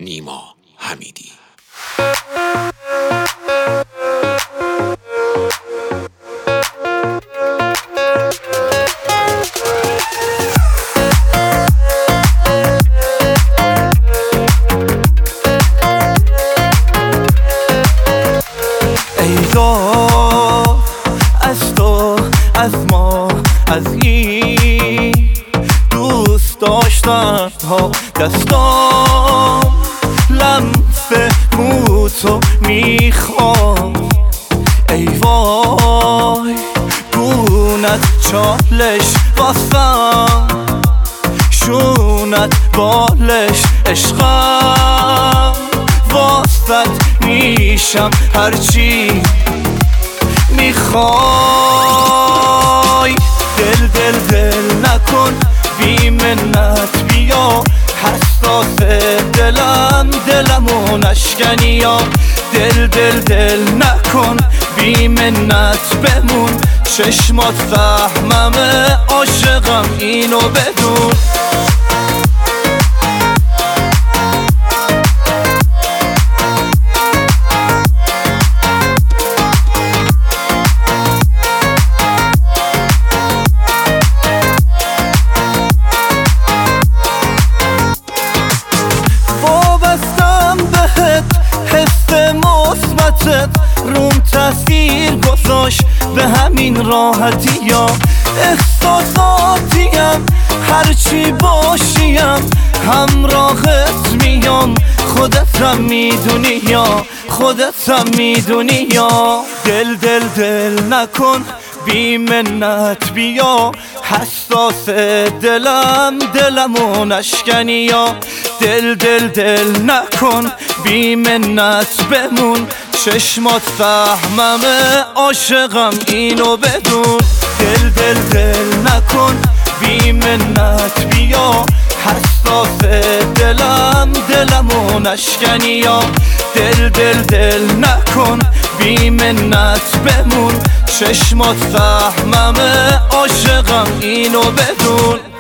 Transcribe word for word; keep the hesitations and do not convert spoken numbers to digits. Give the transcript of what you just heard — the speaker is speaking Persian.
نیما حمیدی. ای دو از تو از ما از این دوست داشتن ها دستام لمس موتو میخواد. ای وای گونت چالش واسم شونت بالش عشقم واسط میشم هرچی میخوای. دل دل دل نکن بی منت بیا حساس دلم دلمو نشکنی یا دل دل دل نکن بی منت بمون چشمات فهممه عاشقم اینو بدون. روم تاثیر گذاشت به همین راحتی یا احساساتیم هرچی باشیم همراهت میام خودتم میدونی یا خودتم میدونی یا دل دل دل نکن بی منت بیا حساس دلم دلمو نشکنی یا دل دل دل نکن بی منت بمون چشمات فهممه عاشقم اینو بدون. دل دل دل نکن بی منت بیا حساس دلم دلمو نشکنی یا دل دل دل نکن بی منت بمون چشمات فهممه عاشقم اینو بدون.